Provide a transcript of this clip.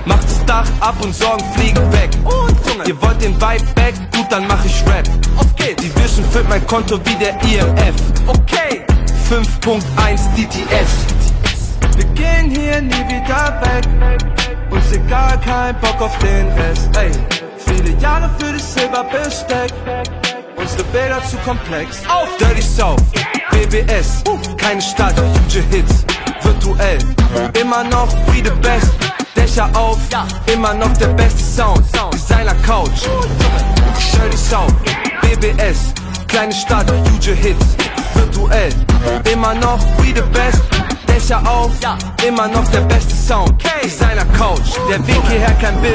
Macht das Dach ab und Sorgen fliegen weg. Ihr wollt den Vibe back? Gut, dann mach ich Rap. Auf geht's. Die Vision füllt mein Konto wie der IMF. Okay. 5.1 DTS. Wir gehen hier nie wieder weg. Uns egal, kein Bock auf den Rest. Ey, viele Jahre für das Silberbesteck. Unsere Bilder zu komplex. Auf Dirty South, BBS, keine Stadt, huge Hits. Virtuell, immer noch we the best. Dächer auf, immer noch der beste Sound. Designer Couch, Dirty South, BBS, kleine Stadt, huge Hits. Virtuell, immer noch we the best. Dächer auf, immer noch der beste Sound. Designer Couch, der Weg hierher kein Bild.